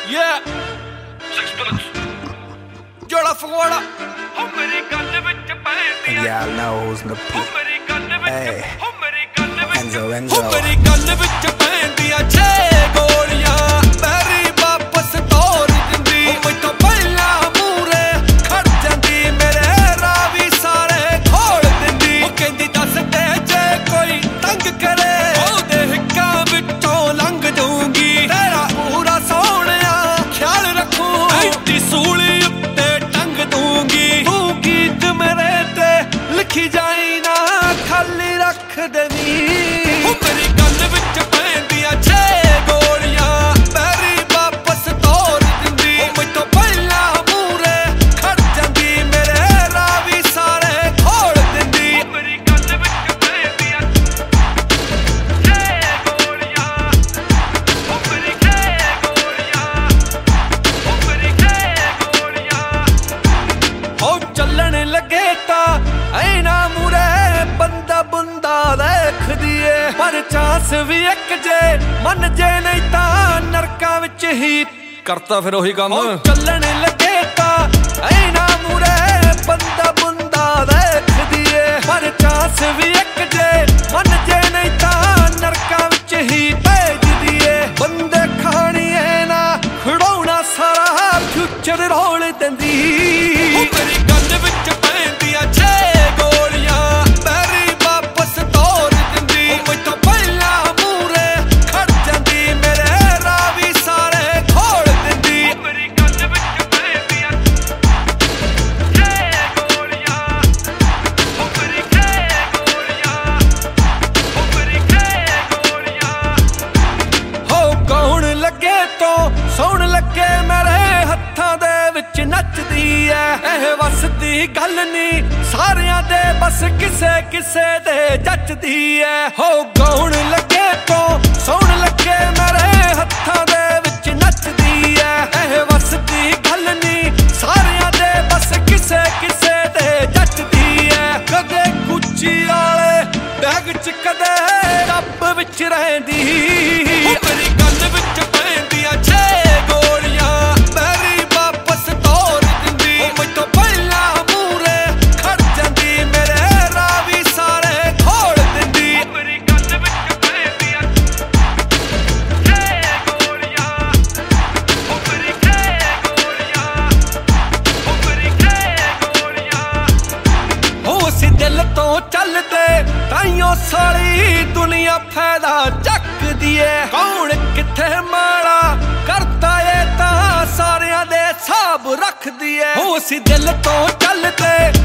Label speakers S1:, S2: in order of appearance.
S1: Yeah. Jola Fagwada.
S2: And y'all know who's in the peak. Hey, Enzo.
S1: ਮੇਰੀ ਗੱਲ ਵਿੱਚ ਪੈਂਦੀਆਂ ਛੇ ਗੋਲੀਆਂ ਮੇਰੀ ਵਾਪਸ ਤੋਰ ਦਿੰਦੀ ਮੈਥੋਂ ਪਹਿਲਾਂ ਮੂਰੇ ਖੜ ਜਾਂਦੀ ਮੇਰੇ ਰਾਵੀ ਸਾਰੇ ਖੋਲ ਦਿੰਦੀ ਉਹ ਕਹਿੰਦੀ ਦੱਸ ਦੇ ਜੇ ਕੋਈ ਤੰਗ ਕਰੇ ਉਹਦੇ ਹਿੱਕਾਂ ਵਿੱਚੋਂ ਲੰਘ ਜਾਊਂਗੀ ਤੇਰਾ ਪੂਰਾ ਸੋਹਣਿਆ ਖਿਆਲ ਰੱਖੂ ਐਡੀ ਸੂਲੀ ਉੱਤੇ ਟੰਗ ਦੂੰਗੀ ਤੂੰ ਗੀਤ ਮੇਰੇ ਤੇ ਲਿਖੀ ਜਾਈ ਨਾ ਖਾਲੀ ਰੱਖ ਦੇਵੀਂ ਮੇਰੀ ਗੱਲ ਵਿੱਚ ਪੈਂਦੀਆਂ ਛੇ ਗੋਲੀਆਂ ਮੇਰੀ ਵਾਪਸ ਤੋਰ ਦਿੰਦੀ ਮੈਥੋਂ ਪਹਿਲਾਂ ਮੂਰੇ ਖੜ ਜਾਂਦੀ ਮੇਰੇ ਰਾਵੀ ਸਾਰੇ ਖੋਲ ਦਿੰਦੀ ਮੇਰੀ ਗੱਲ ਵਿੱਚ ਪੈਂਦੀਆਂ ਛੇ ਗੋਲੀਆਂ ਮੇਰੀ ਛੇ ਗੋਲੀਆਂ ਹੋ ਚੱਲਣ ਲੱਗੇ ਤਾਂ ਐਨਾ ਮੂਰੇ ਬੰਦਾ ਬੰਦਾ ਦੇਖਦੀ ਏ ਪਰ ਚਾਂਸ ਵੀ ਇੱਕ ਜੇ ਮੰਨ ਜੇ ਨਹੀਂ ਤਾਂ ਨਰਕਾਂ ਵਿੱਚ ਹੀ ਕਰਤਾ ਫਿਰ ਉਹੀ ਕੰਮ ਚੱਲਣ ਲੱਗੇ ਤਾਂ ਐਨਾ ਮੂਰੇ ਬੰਦਾ ਬੰਦਾ ਦੇਖਦੀ ਏ ਪਰ ਚਾਂਸ ਵੀ ਇੱਕ ਜੇ ਮੰਨ ਜੇ ਨਹੀਂ ਤਾਂ ਨਰਕਾਂ ਵਿੱਚ ਹੀ ਭੇਜਦੀ ਏ ਬੰਦੇ ਖਾਣੀਏ ਨਾ ਖੜਾਉਣਾ ਸਾਰਾ ਫਿਊਚਰ ਰੋਲ ਦਿੰਦੀ ਮੇਰੀ ਗੱਲ ਵਿੱਚ ਪੈਂਦੀਆਂ ਛੇ ਗੋਲੀਆਂ ਮੇਰੀ ਵਾਪਸ ਤੋਰ ਦਿੰਦੀ ਮੈਥੋਂ ਪਹਿਲਾਂ ਮੂਰੇ ਖੜ ਜਾਂਦੀ ਮੇਰੇ ਰਾਵੀ ਸਾਰੇ ਖੋਲ ਦਿੰਦੀ ਮੇਰੀ ਗੱਲ ਵਿੱਚ ਪੈਂਦੀਆਂ ਛੇ ਗੋਲੀਆਂ ਮੇਰੀ ਛੇ ਗੋਲੀਆਂ ਹੋ ਗਾਉਣ ਲੱਗੇ ਤੋਂ ਸੌਣ ਲੱਗੇ ਮੇਰੇ ਹੱਥਾਂ ਦੇ ਵਿੱਚ ਨੱਚਦੀ ਐ ਇਹ ਵਸਦੀ ਗੱਲ ਨੀ ਸਾਰਿਆਂ ਦੇ ਬਸ ਕਿਸੇ ਕਿਸੇ ਦੇ ਜੱਚਦੀ ਐ ਹੋ ਗਾਉਣ ਲੱਗੇ ਤੋਂ ਸੌਣ ਲੱਗੇ ਮੇਰੇ ਹੱਥਾਂ ਦੇ ਵਿੱਚ ਨੱਚਦੀ ਐ ਇਹ ਵਸਦੀ ਗੱਲ ਨੀ ਸਾਰਿਆਂ ਦੇ ਬਸ ਕਿਸੇ ਕਿਸੇ ਦੇ ਜੱਚਦੀ ਐ ਕਦੇ ਗੁੱਚੀ ਵਾਲੇ ਬੈਗ ਚ ਕਦੇ ਰੱਬ ਵਿੱਚ ਰਹਿੰਦੀ ਮੇਰੀ ਗੱਲ ਵਿੱਚ ਪੈਂਦੀਆਂ ਛੇ ਗੋਲੀਆਂ ਮੇਰੀ ਵਾਪਸ ਤੋਰ ਦਿੰਦੀ ਮੈਥੋਂ ਪਹਿਲਾਂ ਮੂਰੇ ਖੜ ਜਾਂਦੀ ਮੇਰੇ ਰਾਵੀ ਸਾਰੇ ਖੋਲ ਦਿੰਦੀ ਮੇਰੀ ਗੱਲ ਵਿੱਚ ਪੈਂਦੀਆਂ ਛੇ ਗੋਲੀਆਂ ਮੇਰੀ ਛੇ ਗੋਲੀਆਂ ਹੋ ਅਸੀਂ ਦਿਲ ਤੋਂ ਚੱਲਦੇ ਤਾਈਓ ਸਾਰੀ ਦੁਨੀਆ ਫਾਇਦਾ ਚੱਕਦੀ ਏ ਕੌਣ ਕਿੱਥੇ ਮਾੜਾ ਕਰਦਾ ਏ ਤਾਂ ਸਾਰਿਆਂ ਦੇ ਹਿਸਾਬ ਰੱਖਦੀ ਏ ਹੋ ਅਸੀਂ ਦਿਲ ਤੋਂ ਚੱਲਦੇ